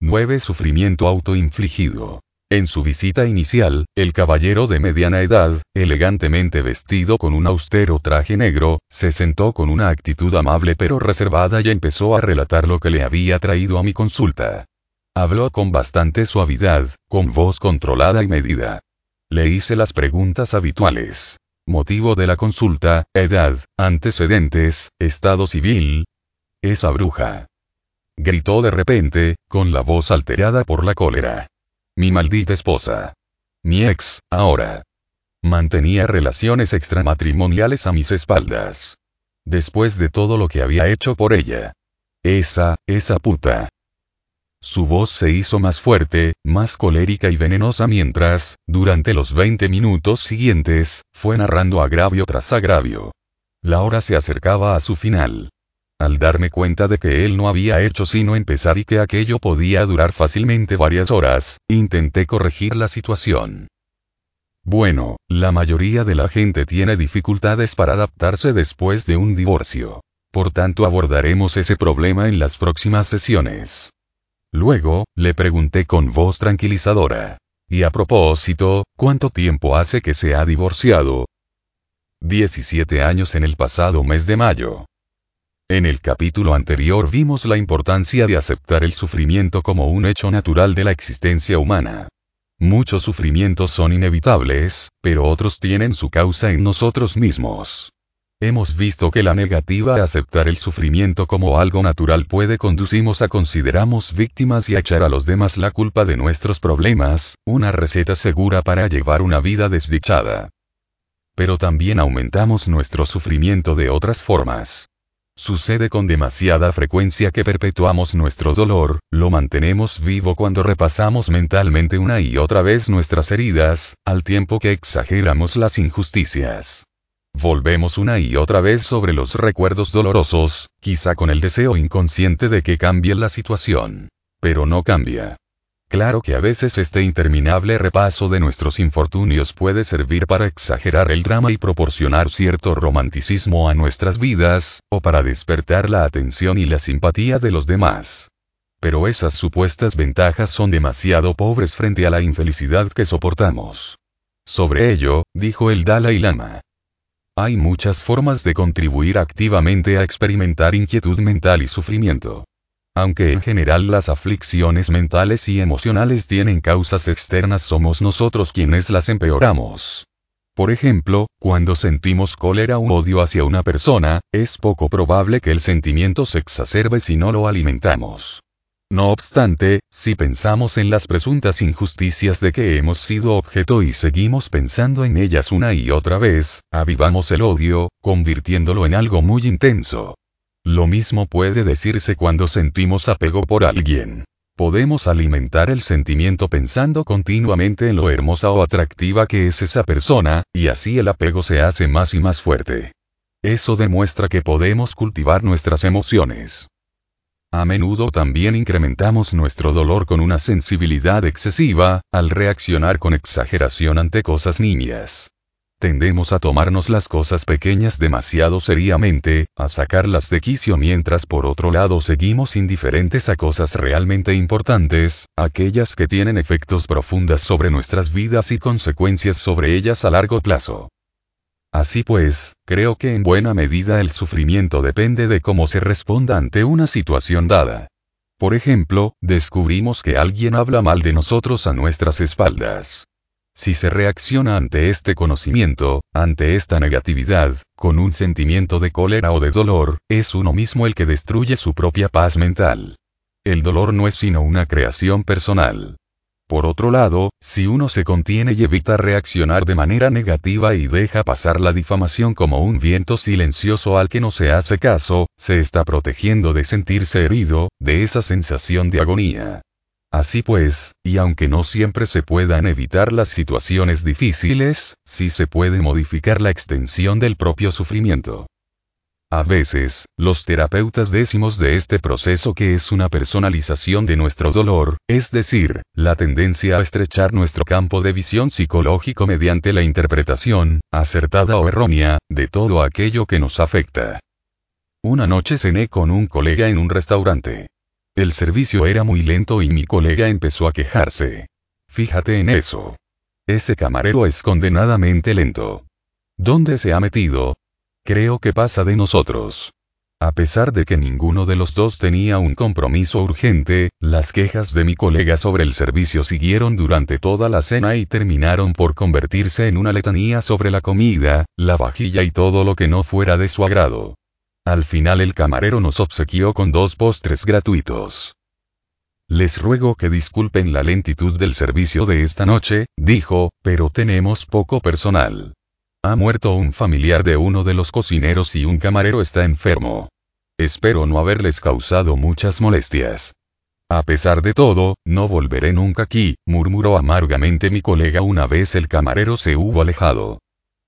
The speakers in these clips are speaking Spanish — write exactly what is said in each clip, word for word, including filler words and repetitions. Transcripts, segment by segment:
nueve Sufrimiento autoinfligido. En su visita inicial, el caballero de mediana edad, elegantemente vestido con un austero traje negro, se sentó con una actitud amable pero reservada y empezó a relatar lo que le había traído a mi consulta. Habló con bastante suavidad, con voz controlada y medida. Le hice las preguntas habituales. Motivo de la consulta, edad, antecedentes, estado civil. Esa bruja. Gritó de repente, con la voz alterada por la cólera. Mi maldita esposa. Mi ex, ahora. Mantenía relaciones extramatrimoniales a mis espaldas. Después de todo lo que había hecho por ella. Esa, esa puta. Su voz se hizo más fuerte, más colérica y venenosa mientras, durante los veinte minutos siguientes, fue narrando agravio tras agravio. La hora se acercaba a su final. Al darme cuenta de que él no había hecho sino empezar y que aquello podía durar fácilmente varias horas, intenté corregir la situación. Bueno, la mayoría de la gente tiene dificultades para adaptarse después de un divorcio. Por tanto, abordaremos ese problema en las próximas sesiones. Luego, le pregunté con voz tranquilizadora. Y a propósito, ¿cuánto tiempo hace que se ha divorciado? diecisiete años en el pasado mes de mayo. En el capítulo anterior vimos la importancia de aceptar el sufrimiento como un hecho natural de la existencia humana. Muchos sufrimientos son inevitables, pero otros tienen su causa en nosotros mismos. Hemos visto que la negativa a aceptar el sufrimiento como algo natural puede conducirnos a considerarnos víctimas y a echar a los demás la culpa de nuestros problemas, una receta segura para llevar una vida desdichada. Pero también aumentamos nuestro sufrimiento de otras formas. Sucede con demasiada frecuencia que perpetuamos nuestro dolor, lo mantenemos vivo cuando repasamos mentalmente una y otra vez nuestras heridas, al tiempo que exageramos las injusticias. Volvemos una y otra vez sobre los recuerdos dolorosos, quizá con el deseo inconsciente de que cambie la situación. Pero no cambia. Claro que a veces este interminable repaso de nuestros infortunios puede servir para exagerar el drama y proporcionar cierto romanticismo a nuestras vidas, o para despertar la atención y la simpatía de los demás. Pero esas supuestas ventajas son demasiado pobres frente a la infelicidad que soportamos. Sobre ello, dijo el Dalai Lama. Hay muchas formas de contribuir activamente a experimentar inquietud mental y sufrimiento. Aunque en general las aflicciones mentales y emocionales tienen causas externas, somos nosotros quienes las empeoramos. Por ejemplo, cuando sentimos cólera u odio hacia una persona, es poco probable que el sentimiento se exacerbe si no lo alimentamos. No obstante, si pensamos en las presuntas injusticias de que hemos sido objeto y seguimos pensando en ellas una y otra vez, avivamos el odio, convirtiéndolo en algo muy intenso. Lo mismo puede decirse cuando sentimos apego por alguien. Podemos alimentar el sentimiento pensando continuamente en lo hermosa o atractiva que es esa persona, y así el apego se hace más y más fuerte. Eso demuestra que podemos cultivar nuestras emociones. A menudo también incrementamos nuestro dolor con una sensibilidad excesiva, al reaccionar con exageración ante cosas nimias. Tendemos a tomarnos las cosas pequeñas demasiado seriamente, a sacarlas de quicio mientras por otro lado seguimos indiferentes a cosas realmente importantes, aquellas que tienen efectos profundos sobre nuestras vidas y consecuencias sobre ellas a largo plazo. Así pues, creo que en buena medida el sufrimiento depende de cómo se responda ante una situación dada. Por ejemplo, descubrimos que alguien habla mal de nosotros a nuestras espaldas. Si se reacciona ante este conocimiento, ante esta negatividad, con un sentimiento de cólera o de dolor, es uno mismo el que destruye su propia paz mental. El dolor no es sino una creación personal. Por otro lado, si uno se contiene y evita reaccionar de manera negativa y deja pasar la difamación como un viento silencioso al que no se hace caso, se está protegiendo de sentirse herido, de esa sensación de agonía. Así pues, y aunque no siempre se puedan evitar las situaciones difíciles, sí se puede modificar la extensión del propio sufrimiento. A veces, los terapeutas decimos de este proceso que es una personalización de nuestro dolor, es decir, la tendencia a estrechar nuestro campo de visión psicológico mediante la interpretación, acertada o errónea, de todo aquello que nos afecta. Una noche cené con un colega en un restaurante. El servicio era muy lento y mi colega empezó a quejarse. Fíjate en eso. Ese camarero es condenadamente lento. ¿Dónde se ha metido? Creo que pasa de nosotros. A pesar de que ninguno de los dos tenía un compromiso urgente, las quejas de mi colega sobre el servicio siguieron durante toda la cena y terminaron por convertirse en una letanía sobre la comida, la vajilla y todo lo que no fuera de su agrado. Al final el camarero nos obsequió con dos postres gratuitos. Les ruego que disculpen la lentitud del servicio de esta noche, dijo, pero tenemos poco personal. Ha muerto un familiar de uno de los cocineros y un camarero está enfermo. Espero no haberles causado muchas molestias. A pesar de todo, no volveré nunca aquí, murmuró amargamente mi colega una vez el camarero se hubo alejado.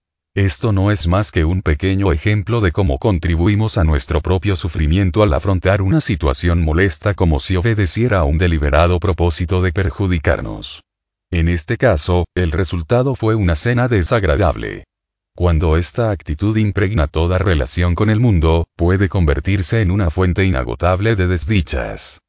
Esto no es más que un pequeño ejemplo de cómo contribuimos a nuestro propio sufrimiento al afrontar una situación molesta como si obedeciera a un deliberado propósito de perjudicarnos. En este caso, el resultado fue una cena desagradable. Cuando esta actitud impregna toda relación con el mundo, puede convertirse en una fuente inagotable de desdichas.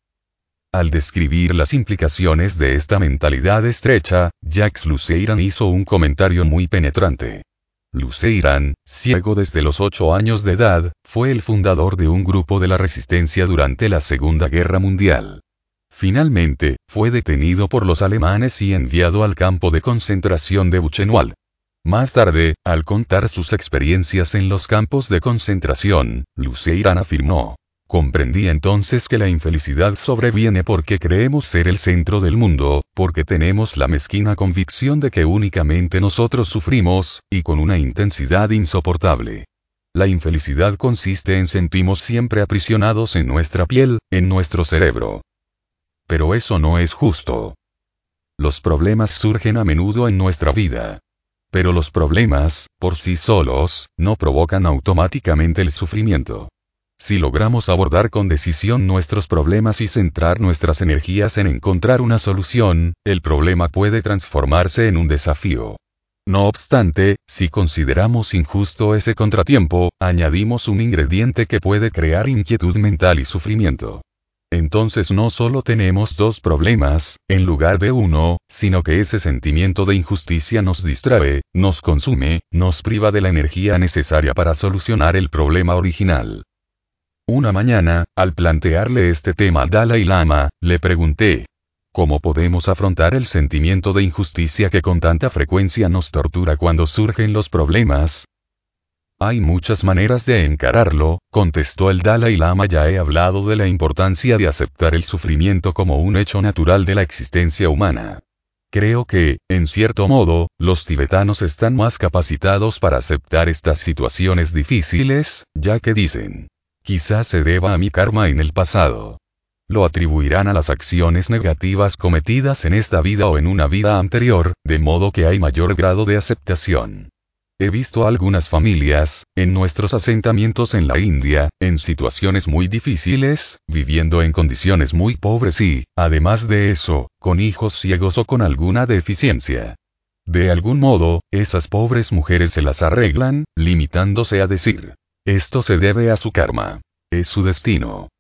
Al describir las implicaciones de esta mentalidad estrecha, Jacques Luceyran hizo un comentario muy penetrante. Luceyran, ciego desde los ocho años de edad, fue el fundador de un grupo de la resistencia durante la Segunda Guerra Mundial. Finalmente, fue detenido por los alemanes y enviado al campo de concentración de Buchenwald. Más tarde, al contar sus experiencias en los campos de concentración, Luceyran afirmó: comprendí entonces que la infelicidad sobreviene porque creemos ser el centro del mundo, porque tenemos la mezquina convicción de que únicamente nosotros sufrimos, y con una intensidad insoportable. La infelicidad consiste en sentirnos siempre aprisionados en nuestra piel, en nuestro cerebro. Pero eso no es justo. Los problemas surgen a menudo en nuestra vida. Pero los problemas, por sí solos, no provocan automáticamente el sufrimiento. Si logramos abordar con decisión nuestros problemas y centrar nuestras energías en encontrar una solución, el problema puede transformarse en un desafío. No obstante, si consideramos injusto ese contratiempo, añadimos un ingrediente que puede crear inquietud mental y sufrimiento. Entonces no solo tenemos dos problemas, en lugar de uno, sino que ese sentimiento de injusticia nos distrae, nos consume, nos priva de la energía necesaria para solucionar el problema original. Una mañana, al plantearle este tema al Dalai Lama, le pregunté: ¿cómo podemos afrontar el sentimiento de injusticia que con tanta frecuencia nos tortura cuando surgen los problemas? Hay muchas maneras de encararlo, contestó el Dalai Lama. Ya he hablado de la importancia de aceptar el sufrimiento como un hecho natural de la existencia humana. Creo que, en cierto modo, los tibetanos están más capacitados para aceptar estas situaciones difíciles, ya que dicen: quizás se deba a mi karma en el pasado. Lo atribuirán a las acciones negativas cometidas en esta vida o en una vida anterior, de modo que hay mayor grado de aceptación. He visto algunas familias, en nuestros asentamientos en la India, en situaciones muy difíciles, viviendo en condiciones muy pobres y, además de eso, con hijos ciegos o con alguna deficiencia. De algún modo, esas pobres mujeres se las arreglan, limitándose a decir: esto se debe a su karma. Es su destino.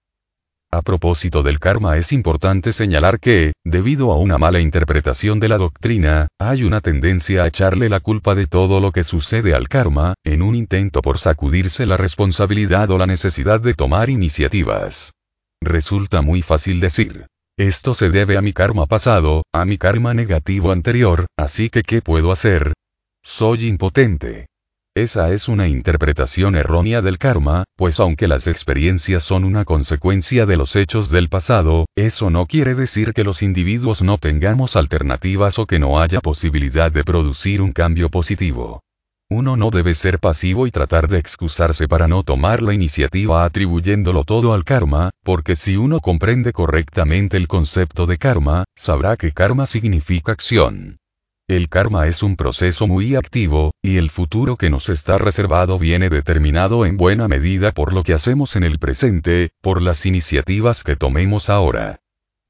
A propósito del karma, es importante señalar que, debido a una mala interpretación de la doctrina, hay una tendencia a echarle la culpa de todo lo que sucede al karma, en un intento por sacudirse la responsabilidad o la necesidad de tomar iniciativas. Resulta muy fácil decir: esto se debe a mi karma pasado, a mi karma negativo anterior, así que ¿qué puedo hacer? Soy impotente. Esa es una interpretación errónea del karma, pues aunque las experiencias son una consecuencia de los hechos del pasado, eso no quiere decir que los individuos no tengamos alternativas o que no haya posibilidad de producir un cambio positivo. Uno no debe ser pasivo y tratar de excusarse para no tomar la iniciativa atribuyéndolo todo al karma, porque si uno comprende correctamente el concepto de karma, sabrá que karma significa acción. El karma es un proceso muy activo, y el futuro que nos está reservado viene determinado en buena medida por lo que hacemos en el presente, por las iniciativas que tomemos ahora.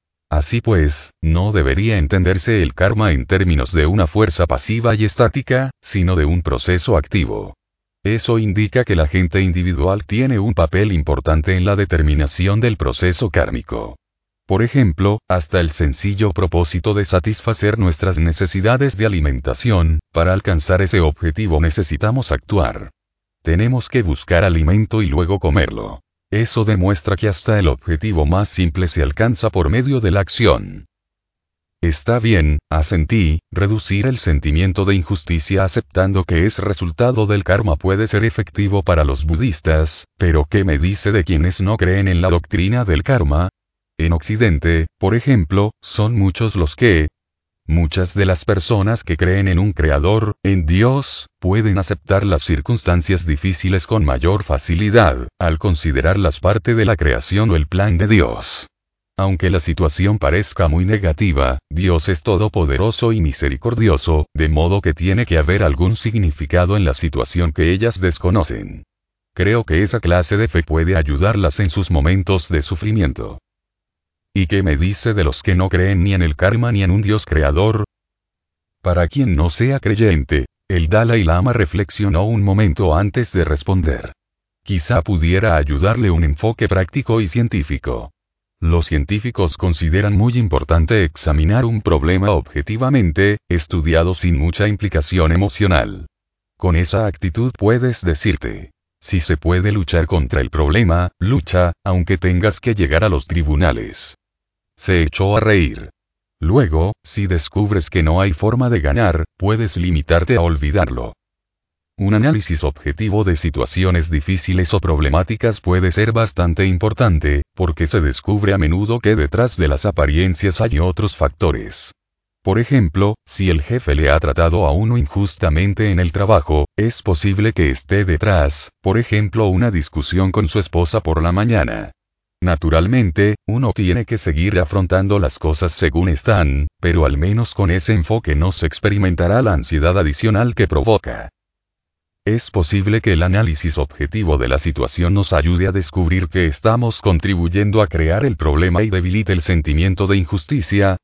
Así pues, no debería entenderse el karma en términos de una fuerza pasiva y estática, sino de un proceso activo. Eso indica que la gente individual tiene un papel importante en la determinación del proceso kármico. Por ejemplo, hasta el sencillo propósito de satisfacer nuestras necesidades de alimentación, para alcanzar ese objetivo necesitamos actuar. Tenemos que buscar alimento y luego comerlo. Eso demuestra que hasta el objetivo más simple se alcanza por medio de la acción. Está bien, asentí, reducir el sentimiento de injusticia aceptando que es resultado del karma puede ser efectivo para los budistas, pero ¿qué me dice de quienes no creen en la doctrina del karma? En Occidente, por ejemplo, son muchos los que, muchas de las personas que creen en un creador, en Dios, pueden aceptar las circunstancias difíciles con mayor facilidad, al considerarlas parte de la creación o el plan de Dios. Aunque la situación parezca muy negativa, Dios es todopoderoso y misericordioso, de modo que tiene que haber algún significado en la situación que ellas desconocen. Creo que esa clase de fe puede ayudarlas en sus momentos de sufrimiento. ¿Y qué me dice de los que no creen ni en el karma ni en un Dios creador? Para quien no sea creyente, el Dalai Lama reflexionó un momento antes de responder. Quizá pudiera ayudarle un enfoque práctico y científico. Los científicos consideran muy importante examinar un problema objetivamente, estudiado sin mucha implicación emocional. Con esa actitud puedes decirte, si se puede luchar contra el problema, lucha, aunque tengas que llegar a los tribunales. Se echó a reír. Luego, si descubres que no hay forma de ganar, puedes limitarte a olvidarlo. Un análisis objetivo de situaciones difíciles o problemáticas puede ser bastante importante, porque se descubre a menudo que detrás de las apariencias hay otros factores. Por ejemplo, si el jefe le ha tratado a uno injustamente en el trabajo, es posible que esté detrás, por ejemplo, una discusión con su esposa por la mañana. Naturalmente, uno tiene que seguir afrontando las cosas según están, pero al menos con ese enfoque no se experimentará la ansiedad adicional que provoca. Es posible que el análisis objetivo de la situación nos ayude a descubrir que estamos contribuyendo a crear el problema y debilite el sentimiento de injusticia.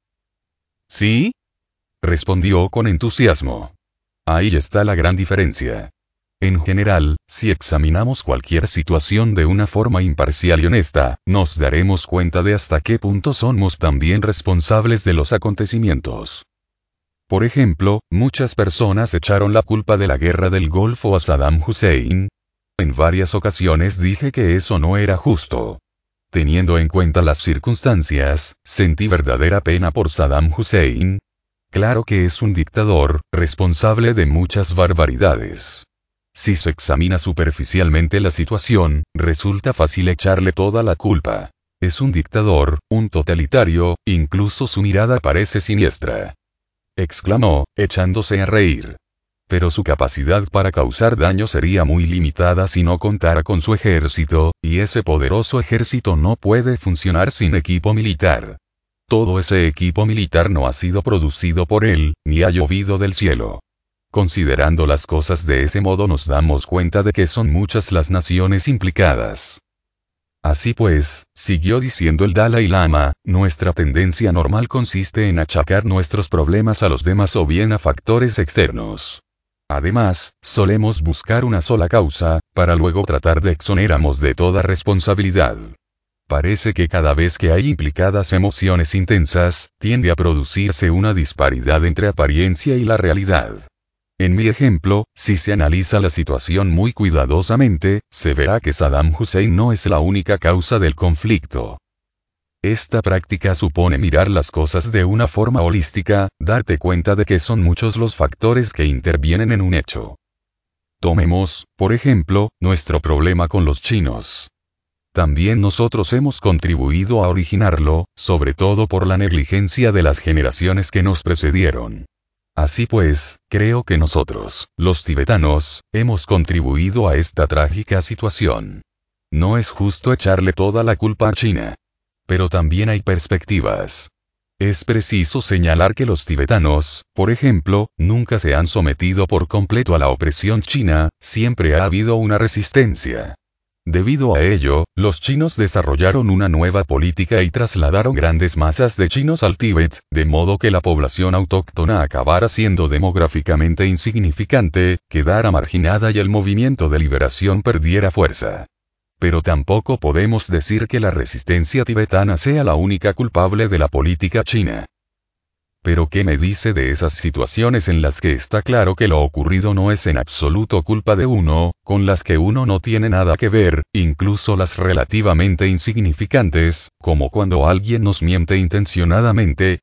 ¿Sí? Respondió con entusiasmo. Ahí está la gran diferencia. En general, si examinamos cualquier situación de una forma imparcial y honesta, nos daremos cuenta de hasta qué punto somos también responsables de los acontecimientos. Por ejemplo, muchas personas echaron la culpa de la guerra del Golfo a Saddam Hussein. En varias ocasiones dije que eso no era justo. Teniendo en cuenta las circunstancias, sentí verdadera pena por Saddam Hussein. Claro que es un dictador, responsable de muchas barbaridades. Si se examina superficialmente la situación, resulta fácil echarle toda la culpa. Es un dictador, un totalitario, incluso su mirada parece siniestra. Exclamó, echándose a reír. Pero su capacidad para causar daño sería muy limitada si no contara con su ejército, y ese poderoso ejército no puede funcionar sin equipo militar. Todo ese equipo militar no ha sido producido por él, ni ha llovido del cielo. Considerando las cosas de ese modo nos damos cuenta de que son muchas las naciones implicadas. Así pues, siguió diciendo el Dalai Lama, nuestra tendencia normal consiste en achacar nuestros problemas a los demás o bien a factores externos. Además, solemos buscar una sola causa, para luego tratar de exonerarnos de toda responsabilidad. Parece que cada vez que hay implicadas emociones intensas, tiende a producirse una disparidad entre apariencia y la realidad. En mi ejemplo, si se analiza la situación muy cuidadosamente, se verá que Saddam Hussein no es la única causa del conflicto. Esta práctica supone mirar las cosas de una forma holística, darte cuenta de que son muchos los factores que intervienen en un hecho. Tomemos, por ejemplo, nuestro problema con los chinos. También nosotros hemos contribuido a originarlo, sobre todo por la negligencia de las generaciones que nos precedieron. Así pues, creo que nosotros, los tibetanos, hemos contribuido a esta trágica situación. No es justo echarle toda la culpa a China. Pero también hay perspectivas. Es preciso señalar que los tibetanos, por ejemplo, nunca se han sometido por completo a la opresión china, siempre ha habido una resistencia. Debido a ello, los chinos desarrollaron una nueva política y trasladaron grandes masas de chinos al Tíbet, de modo que la población autóctona acabara siendo demográficamente insignificante, quedara marginada y el movimiento de liberación perdiera fuerza. Pero tampoco podemos decir que la resistencia tibetana sea la única culpable de la política china. Pero ¿qué me dice de esas situaciones en las que está claro que lo ocurrido no es en absoluto culpa de uno, con las que uno no tiene nada que ver, incluso las relativamente insignificantes, como cuando alguien nos miente intencionadamente?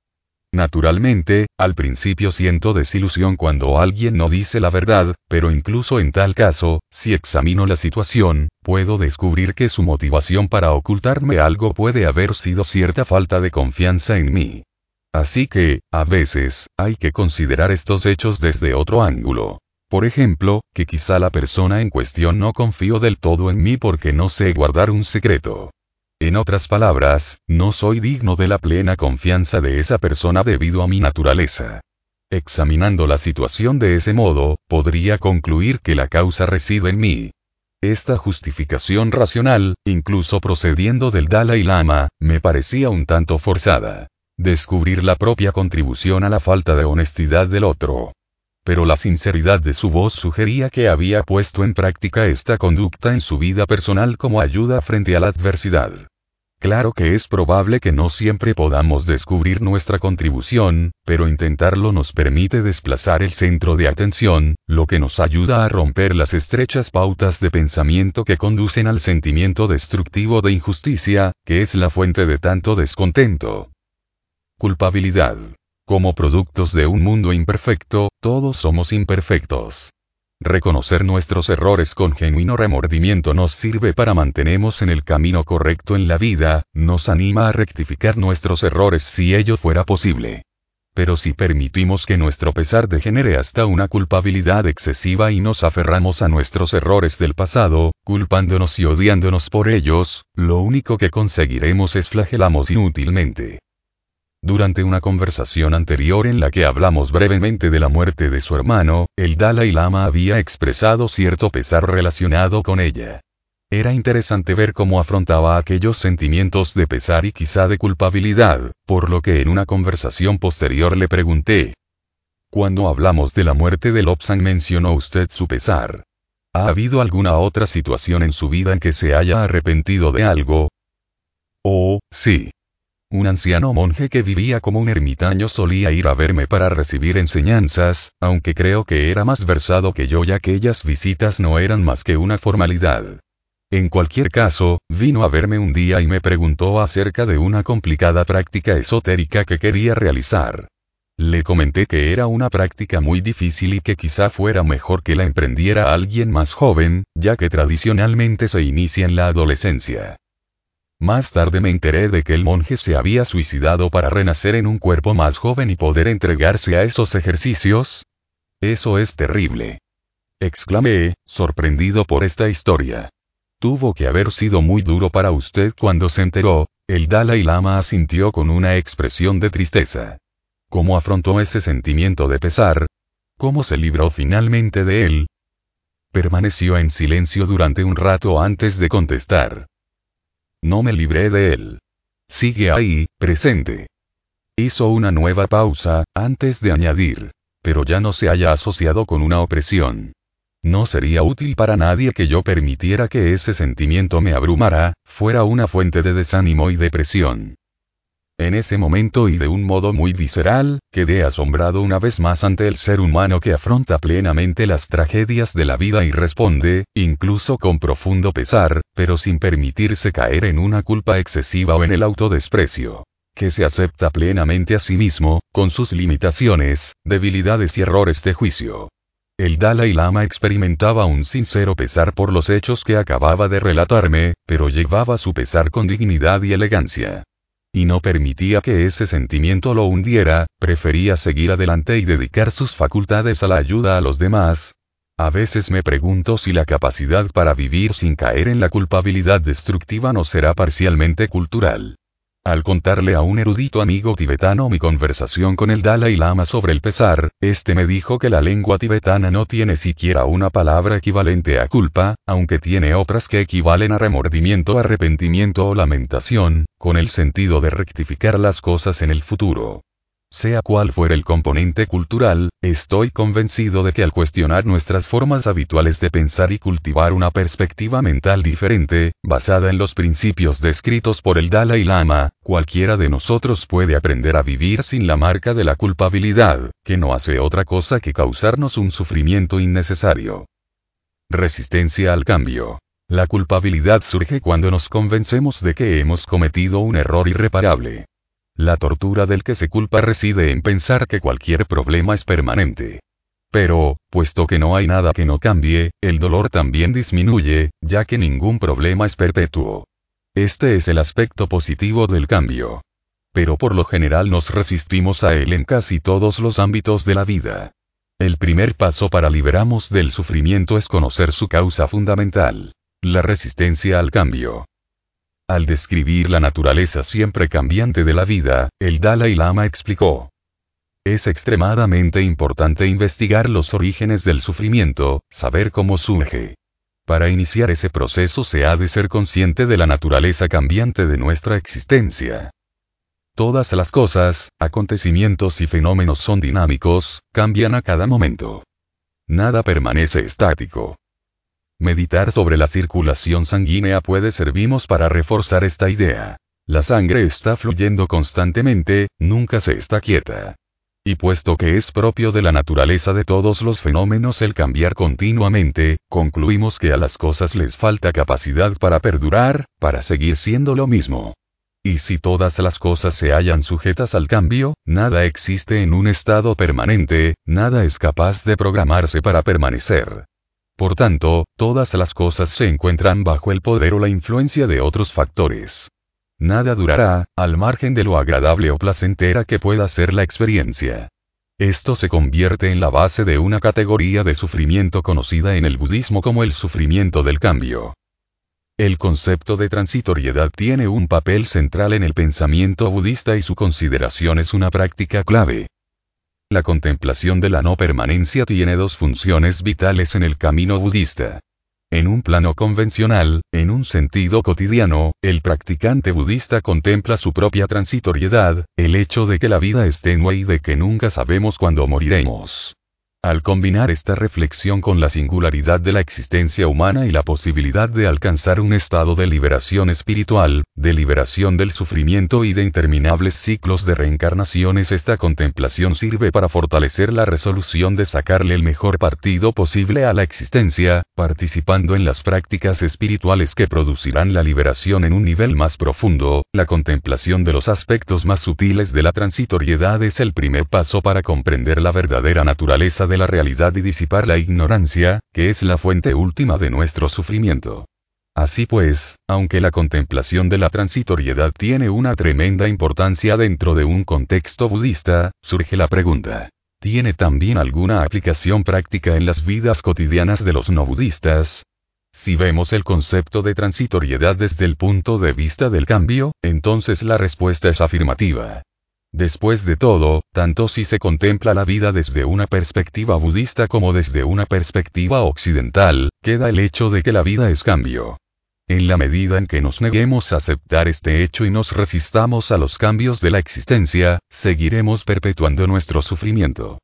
Naturalmente, al principio siento desilusión cuando alguien no dice la verdad, pero incluso en tal caso, si examino la situación, puedo descubrir que su motivación para ocultarme algo puede haber sido cierta falta de confianza en mí. Así que, a veces, hay que considerar estos hechos desde otro ángulo. Por ejemplo, que quizá la persona en cuestión no confío del todo en mí porque no sé guardar un secreto. En otras palabras, no soy digno de la plena confianza de esa persona debido a mi naturaleza. Examinando la situación de ese modo, podría concluir que la causa reside en mí. Esta justificación racional, incluso procediendo del Dalai Lama, me parecía un tanto forzada. Descubrir la propia contribución a la falta de honestidad del otro. Pero la sinceridad de su voz sugería que había puesto en práctica esta conducta en su vida personal como ayuda frente a la adversidad. Claro que es probable que no siempre podamos descubrir nuestra contribución, pero intentarlo nos permite desplazar el centro de atención, lo que nos ayuda a romper las estrechas pautas de pensamiento que conducen al sentimiento destructivo de injusticia, que es la fuente de tanto descontento. Culpabilidad. Como productos de un mundo imperfecto, todos somos imperfectos. Reconocer nuestros errores con genuino remordimiento nos sirve para mantenernos en el camino correcto en la vida, nos anima a rectificar nuestros errores si ello fuera posible. Pero si permitimos que nuestro pesar degenere hasta una culpabilidad excesiva y nos aferramos a nuestros errores del pasado, culpándonos y odiándonos por ellos, lo único que conseguiremos es flagelarnos inútilmente. Durante una conversación anterior en la que hablamos brevemente de la muerte de su hermano, el Dalai Lama había expresado cierto pesar relacionado con ella. Era interesante ver cómo afrontaba aquellos sentimientos de pesar y quizá de culpabilidad, por lo que en una conversación posterior le pregunté. Cuando hablamos de la muerte de Lobsang mencionó usted su pesar. ¿Ha habido alguna otra situación en su vida en que se haya arrepentido de algo? Oh, sí. Un anciano monje que vivía como un ermitaño solía ir a verme para recibir enseñanzas, aunque creo que era más versado que yo y aquellas visitas no eran más que una formalidad. En cualquier caso, vino a verme un día y me preguntó acerca de una complicada práctica esotérica que quería realizar. Le comenté que era una práctica muy difícil y que quizá fuera mejor que la emprendiera alguien más joven, ya que tradicionalmente se inicia en la adolescencia. Más tarde me enteré de que el monje se había suicidado para renacer en un cuerpo más joven y poder entregarse a esos ejercicios. Eso es terrible. Exclamé, sorprendido por esta historia. Tuvo que haber sido muy duro para usted cuando se enteró. El Dalai Lama asintió con una expresión de tristeza. ¿Cómo afrontó ese sentimiento de pesar? ¿Cómo se libró finalmente de él? Permaneció en silencio durante un rato antes de contestar. No me libré de él. Sigue ahí, presente. Hizo una nueva pausa, antes de añadir. Pero ya no se haya asociado con una opresión. No sería útil para nadie que yo permitiera que ese sentimiento me abrumara, fuera una fuente de desánimo y depresión. En ese momento y de un modo muy visceral, quedé asombrado una vez más ante el ser humano que afronta plenamente las tragedias de la vida y responde, incluso con profundo pesar, pero sin permitirse caer en una culpa excesiva o en el autodesprecio. Que se acepta plenamente a sí mismo, con sus limitaciones, debilidades y errores de juicio. El Dalai Lama experimentaba un sincero pesar por los hechos que acababa de relatarme, pero llevaba su pesar con dignidad y elegancia. Y no permitía que ese sentimiento lo hundiera, prefería seguir adelante y dedicar sus facultades a la ayuda a los demás. A veces me pregunto si la capacidad para vivir sin caer en la culpabilidad destructiva no será parcialmente cultural. Al contarle a un erudito amigo tibetano mi conversación con el Dalai Lama sobre el pesar, este me dijo que la lengua tibetana no tiene siquiera una palabra equivalente a culpa, aunque tiene otras que equivalen a remordimiento, arrepentimiento o lamentación, con el sentido de rectificar las cosas en el futuro. Sea cual fuera el componente cultural, estoy convencido de que al cuestionar nuestras formas habituales de pensar y cultivar una perspectiva mental diferente, basada en los principios descritos por el Dalai Lama, cualquiera de nosotros puede aprender a vivir sin la marca de la culpabilidad, que no hace otra cosa que causarnos un sufrimiento innecesario. Resistencia al cambio. La culpabilidad surge cuando nos convencemos de que hemos cometido un error irreparable. La tortura del que se culpa reside en pensar que cualquier problema es permanente. Pero, puesto que no hay nada que no cambie, el dolor también disminuye, ya que ningún problema es perpetuo. Este es el aspecto positivo del cambio. Pero por lo general nos resistimos a él en casi todos los ámbitos de la vida. El primer paso para liberarnos del sufrimiento es conocer su causa fundamental: la resistencia al cambio. Al describir la naturaleza siempre cambiante de la vida, el Dalai Lama explicó: es extremadamente importante investigar los orígenes del sufrimiento, saber cómo surge. Para iniciar ese proceso se ha de ser consciente de la naturaleza cambiante de nuestra existencia. Todas las cosas, acontecimientos y fenómenos son dinámicos, cambian a cada momento. Nada permanece estático. Meditar sobre la circulación sanguínea puede servirnos para reforzar esta idea. La sangre está fluyendo constantemente, nunca se está quieta. Y puesto que es propio de la naturaleza de todos los fenómenos el cambiar continuamente, concluimos que a las cosas les falta capacidad para perdurar, para seguir siendo lo mismo. Y si todas las cosas se hallan sujetas al cambio, nada existe en un estado permanente, nada es capaz de programarse para permanecer. Por tanto, todas las cosas se encuentran bajo el poder o la influencia de otros factores. Nada durará, al margen de lo agradable o placentera que pueda ser la experiencia. Esto se convierte en la base de una categoría de sufrimiento conocida en el budismo como el sufrimiento del cambio. El concepto de transitoriedad tiene un papel central en el pensamiento budista y su consideración es una práctica clave. La contemplación de la no permanencia tiene dos funciones vitales en el camino budista. En un plano convencional, en un sentido cotidiano, el practicante budista contempla su propia transitoriedad, el hecho de que la vida es tenue y de que nunca sabemos cuándo moriremos. Al combinar esta reflexión con la singularidad de la existencia humana y la posibilidad de alcanzar un estado de liberación espiritual, de liberación del sufrimiento y de interminables ciclos de reencarnaciones, esta contemplación sirve para fortalecer la resolución de sacarle el mejor partido posible a la existencia, participando en las prácticas espirituales que producirán la liberación en un nivel más profundo. La contemplación de los aspectos más sutiles de la transitoriedad es el primer paso para comprender la verdadera naturaleza de de la realidad y disipar la ignorancia, que es la fuente última de nuestro sufrimiento. Así pues, aunque la contemplación de la transitoriedad tiene una tremenda importancia dentro de un contexto budista, surge la pregunta: ¿tiene también alguna aplicación práctica en las vidas cotidianas de los no budistas? Si vemos el concepto de transitoriedad desde el punto de vista del cambio, entonces la respuesta es afirmativa. Después de todo, tanto si se contempla la vida desde una perspectiva budista como desde una perspectiva occidental, queda el hecho de que la vida es cambio. En la medida en que nos neguemos a aceptar este hecho y nos resistamos a los cambios de la existencia, seguiremos perpetuando nuestro sufrimiento.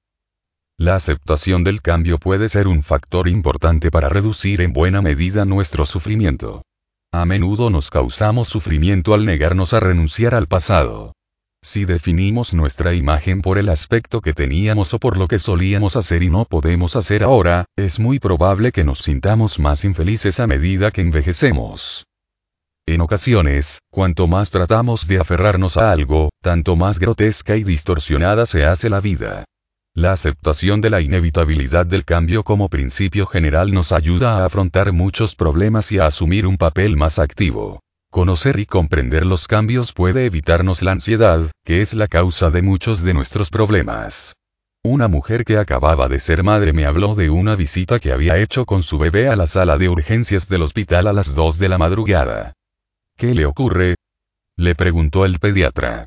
La aceptación del cambio puede ser un factor importante para reducir en buena medida nuestro sufrimiento. A menudo nos causamos sufrimiento al negarnos a renunciar al pasado. Si definimos nuestra imagen por el aspecto que teníamos o por lo que solíamos hacer y no podemos hacer ahora, es muy probable que nos sintamos más infelices a medida que envejecemos. En ocasiones, cuanto más tratamos de aferrarnos a algo, tanto más grotesca y distorsionada se hace la vida. La aceptación de la inevitabilidad del cambio como principio general nos ayuda a afrontar muchos problemas y a asumir un papel más activo. Conocer y comprender los cambios puede evitarnos la ansiedad, que es la causa de muchos de nuestros problemas. Una mujer que acababa de ser madre me habló de una visita que había hecho con su bebé a la sala de urgencias del hospital a las dos de la madrugada. ¿Qué le ocurre?, le preguntó el pediatra.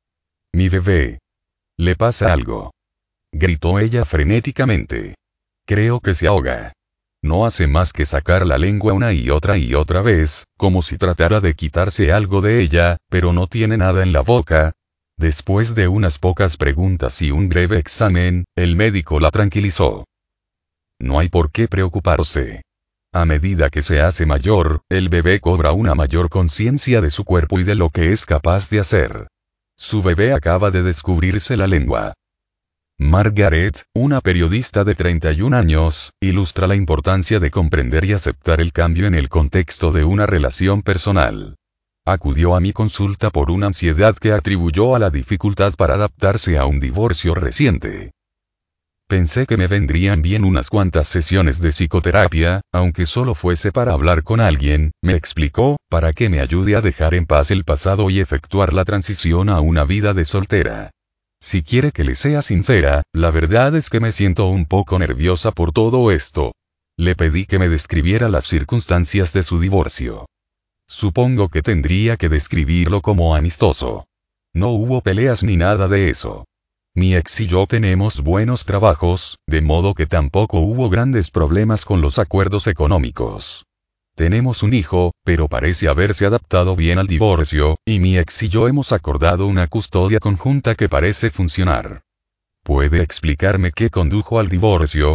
Mi bebé. ¿Le pasa algo?, gritó ella frenéticamente. Creo que se ahoga. No hace más que sacar la lengua una y otra y otra vez, como si tratara de quitarse algo de ella, pero no tiene nada en la boca. Después de unas pocas preguntas y un breve examen, el médico la tranquilizó. No hay por qué preocuparse. A medida que se hace mayor, el bebé cobra una mayor conciencia de su cuerpo y de lo que es capaz de hacer. Su bebé acaba de descubrirse la lengua. Margaret, una periodista de treinta y un años, ilustra la importancia de comprender y aceptar el cambio en el contexto de una relación personal. Acudió a mi consulta por una ansiedad que atribuyó a la dificultad para adaptarse a un divorcio reciente. Pensé que me vendrían bien unas cuantas sesiones de psicoterapia, aunque solo fuese para hablar con alguien, me explicó, para que me ayude a dejar en paz el pasado y efectuar la transición a una vida de soltera. Si quiere que le sea sincera, la verdad es que me siento un poco nerviosa por todo esto. Le pedí que me describiera las circunstancias de su divorcio. Supongo que tendría que describirlo como amistoso. No hubo peleas ni nada de eso. Mi ex y yo tenemos buenos trabajos, de modo que tampoco hubo grandes problemas con los acuerdos económicos. Tenemos un hijo, pero parece haberse adaptado bien al divorcio, y mi ex y yo hemos acordado una custodia conjunta que parece funcionar. ¿Puede explicarme qué condujo al divorcio?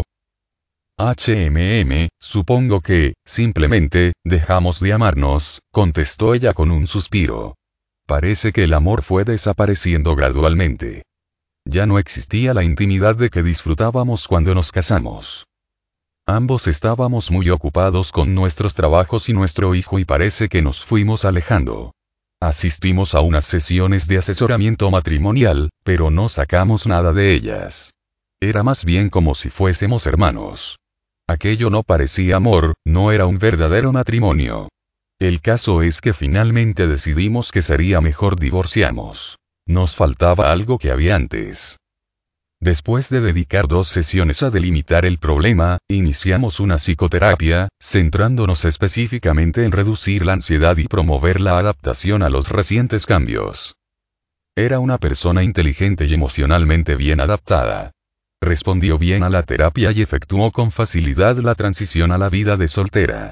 Hmm, supongo que, simplemente, dejamos de amarnos, contestó ella con un suspiro. Parece que el amor fue desapareciendo gradualmente. Ya no existía la intimidad de que disfrutábamos cuando nos casamos. Ambos estábamos muy ocupados con nuestros trabajos y nuestro hijo y parece que nos fuimos alejando. Asistimos a unas sesiones de asesoramiento matrimonial, pero no sacamos nada de ellas. Era más bien como si fuésemos hermanos. Aquello no parecía amor, no era un verdadero matrimonio. El caso es que finalmente decidimos que sería mejor divorciarnos. Nos faltaba algo que había antes. Después de dedicar dos sesiones a delimitar el problema, iniciamos una psicoterapia, centrándonos específicamente en reducir la ansiedad y promover la adaptación a los recientes cambios. Era una persona inteligente y emocionalmente bien adaptada. Respondió bien a la terapia y efectuó con facilidad la transición a la vida de soltera.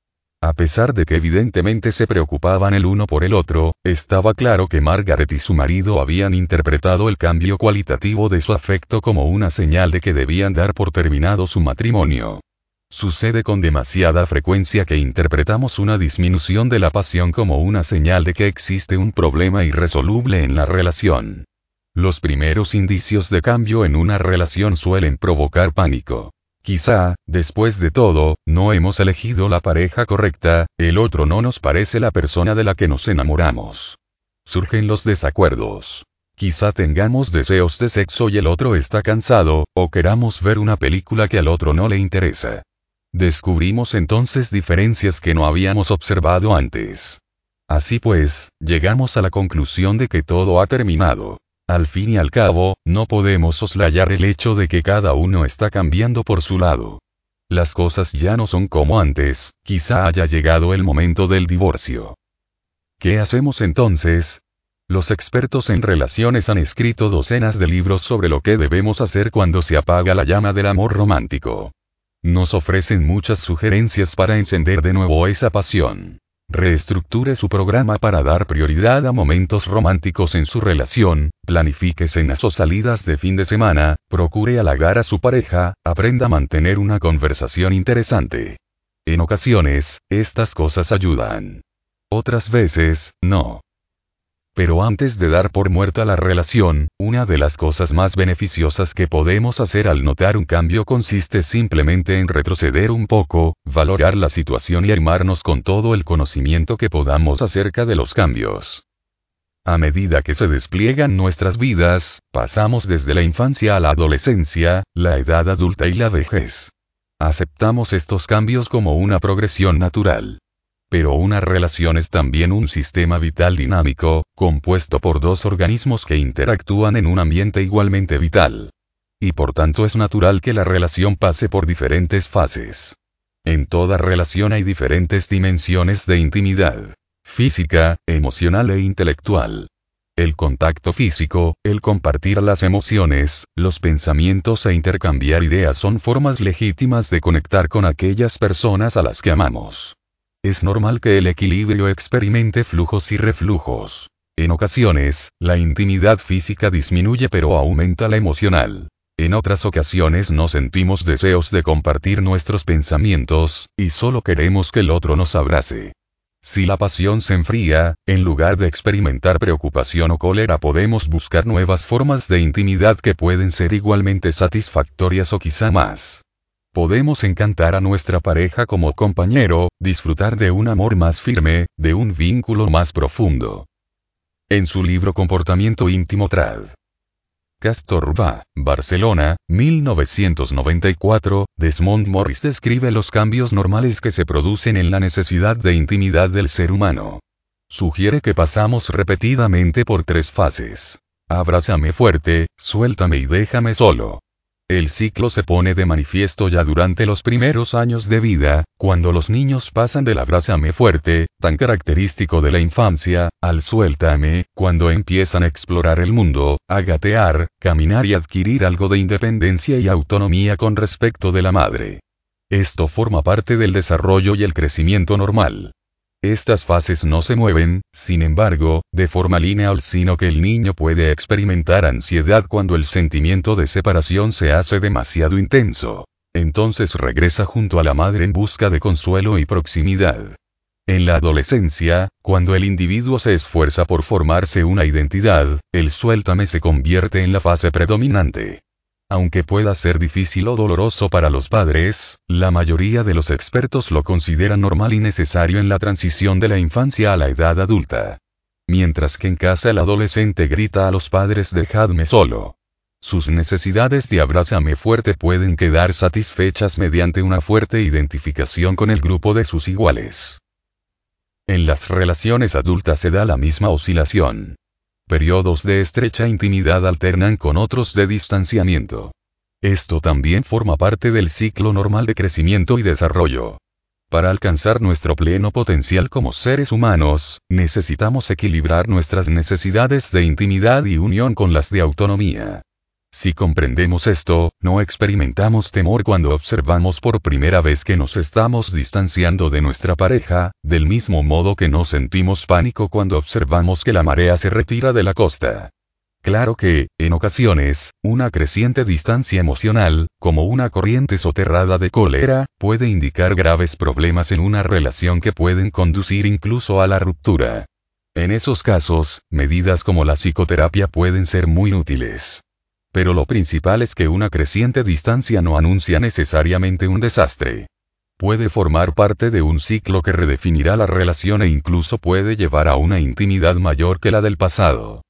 A pesar de que evidentemente se preocupaban el uno por el otro, estaba claro que Margaret y su marido habían interpretado el cambio cualitativo de su afecto como una señal de que debían dar por terminado su matrimonio. Sucede con demasiada frecuencia que interpretamos una disminución de la pasión como una señal de que existe un problema irresoluble en la relación. Los primeros indicios de cambio en una relación suelen provocar pánico. Quizá, después de todo, no hemos elegido la pareja correcta, el otro no nos parece la persona de la que nos enamoramos. Surgen los desacuerdos. Quizá tengamos deseos de sexo y el otro está cansado, o queramos ver una película que al otro no le interesa. Descubrimos entonces diferencias que no habíamos observado antes. Así pues, llegamos a la conclusión de que todo ha terminado. Al fin y al cabo, no podemos soslayar el hecho de que cada uno está cambiando por su lado. Las cosas ya no son como antes, quizá haya llegado el momento del divorcio. ¿Qué hacemos entonces? Los expertos en relaciones han escrito docenas de libros sobre lo que debemos hacer cuando se apaga la llama del amor romántico. Nos ofrecen muchas sugerencias para encender de nuevo esa pasión. Reestructure su programa para dar prioridad a momentos románticos en su relación, planifique cenas o salidas de fin de semana, procure halagar a su pareja, aprenda a mantener una conversación interesante. En ocasiones, estas cosas ayudan. Otras veces, no. Pero antes de dar por muerta la relación, una de las cosas más beneficiosas que podemos hacer al notar un cambio consiste simplemente en retroceder un poco, valorar la situación y armarnos con todo el conocimiento que podamos acerca de los cambios. A medida que se despliegan nuestras vidas, pasamos desde la infancia a la adolescencia, la edad adulta y la vejez. Aceptamos estos cambios como una progresión natural. Pero una relación es también un sistema vital dinámico, compuesto por dos organismos que interactúan en un ambiente igualmente vital. Y por tanto es natural que la relación pase por diferentes fases. En toda relación hay diferentes dimensiones de intimidad: física, emocional e intelectual. El contacto físico, el compartir las emociones, los pensamientos e intercambiar ideas son formas legítimas de conectar con aquellas personas a las que amamos. Es normal que el equilibrio experimente flujos y reflujos. En ocasiones, la intimidad física disminuye pero aumenta la emocional. En otras ocasiones no sentimos deseos de compartir nuestros pensamientos, y solo queremos que el otro nos abrace. Si la pasión se enfría, en lugar de experimentar preocupación o cólera podemos buscar nuevas formas de intimidad que pueden ser igualmente satisfactorias o quizá más. Podemos encantar a nuestra pareja como compañero, disfrutar de un amor más firme, de un vínculo más profundo. En su libro Comportamiento íntimo trad. Castorba, Barcelona, mil novecientos noventa y cuatro, Desmond Morris describe los cambios normales que se producen en la necesidad de intimidad del ser humano. Sugiere que pasamos repetidamente por tres fases. Abrázame fuerte, suéltame y déjame solo. El ciclo se pone de manifiesto ya durante los primeros años de vida, cuando los niños pasan del abrázame fuerte, tan característico de la infancia, al suéltame, cuando empiezan a explorar el mundo, a gatear, caminar y adquirir algo de independencia y autonomía con respecto de la madre. Esto forma parte del desarrollo y el crecimiento normal. Estas fases no se mueven, sin embargo, de forma lineal, sino que el niño puede experimentar ansiedad cuando el sentimiento de separación se hace demasiado intenso. Entonces regresa junto a la madre en busca de consuelo y proximidad. En la adolescencia, cuando el individuo se esfuerza por formarse una identidad, el suéltame se convierte en la fase predominante. Aunque pueda ser difícil o doloroso para los padres, la mayoría de los expertos lo consideran normal y necesario en la transición de la infancia a la edad adulta. Mientras que en casa el adolescente grita a los padres dejadme solo. Sus necesidades de abrázame fuerte pueden quedar satisfechas mediante una fuerte identificación con el grupo de sus iguales. En las relaciones adultas se da la misma oscilación. Periodos de estrecha intimidad alternan con otros de distanciamiento. Esto también forma parte del ciclo normal de crecimiento y desarrollo. Para alcanzar nuestro pleno potencial como seres humanos, necesitamos equilibrar nuestras necesidades de intimidad y unión con las de autonomía. Si comprendemos esto, no experimentamos temor cuando observamos por primera vez que nos estamos distanciando de nuestra pareja, del mismo modo que no sentimos pánico cuando observamos que la marea se retira de la costa. Claro que, en ocasiones, una creciente distancia emocional, como una corriente soterrada de cólera, puede indicar graves problemas en una relación que pueden conducir incluso a la ruptura. En esos casos, medidas como la psicoterapia pueden ser muy útiles. Pero lo principal es que una creciente distancia no anuncia necesariamente un desastre. Puede formar parte de un ciclo que redefinirá la relación e incluso puede llevar a una intimidad mayor que la del pasado.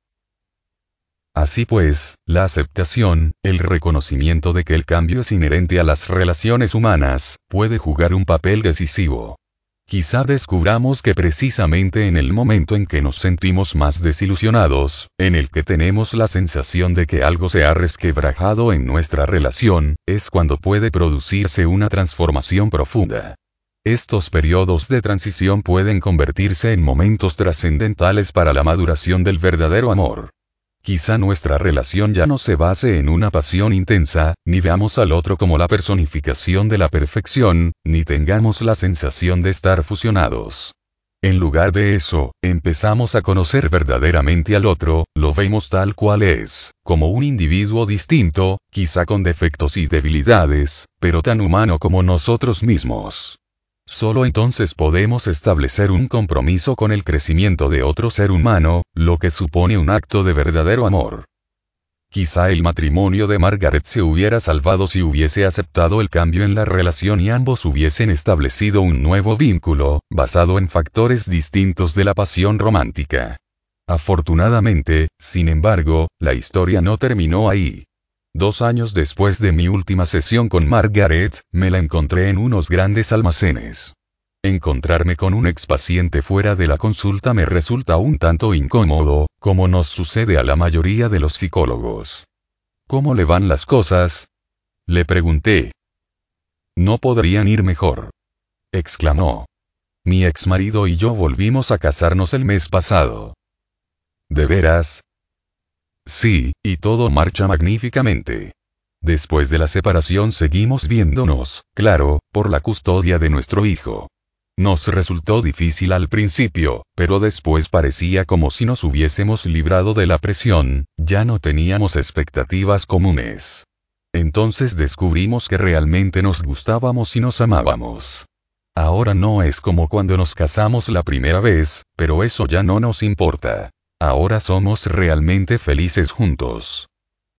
Así pues, la aceptación, el reconocimiento de que el cambio es inherente a las relaciones humanas, puede jugar un papel decisivo. Quizá descubramos que precisamente en el momento en que nos sentimos más desilusionados, en el que tenemos la sensación de que algo se ha resquebrajado en nuestra relación, es cuando puede producirse una transformación profunda. Estos periodos de transición pueden convertirse en momentos trascendentales para la maduración del verdadero amor. Quizá nuestra relación ya no se base en una pasión intensa, ni veamos al otro como la personificación de la perfección, ni tengamos la sensación de estar fusionados. En lugar de eso, empezamos a conocer verdaderamente al otro, lo vemos tal cual es, como un individuo distinto, quizá con defectos y debilidades, pero tan humano como nosotros mismos. Solo entonces podemos establecer un compromiso con el crecimiento de otro ser humano, lo que supone un acto de verdadero amor. Quizá el matrimonio de Margaret se hubiera salvado si hubiese aceptado el cambio en la relación y ambos hubiesen establecido un nuevo vínculo, basado en factores distintos de la pasión romántica. Afortunadamente, sin embargo, la historia no terminó ahí. Dos años después de mi última sesión con Margaret, me la encontré en unos grandes almacenes. Encontrarme con un expaciente fuera de la consulta me resulta un tanto incómodo, como nos sucede a la mayoría de los psicólogos. ¿Cómo le van las cosas?, le pregunté. No podrían ir mejor, exclamó. Mi exmarido y yo volvimos a casarnos el mes pasado. ¿De veras? Sí, y todo marcha magníficamente. Después de la separación seguimos viéndonos, claro, por la custodia de nuestro hijo. Nos resultó difícil al principio, pero después parecía como si nos hubiésemos librado de la presión, ya no teníamos expectativas comunes. Entonces descubrimos que realmente nos gustábamos y nos amábamos. Ahora no es como cuando nos casamos la primera vez, pero eso ya no nos importa. Ahora somos realmente felices juntos.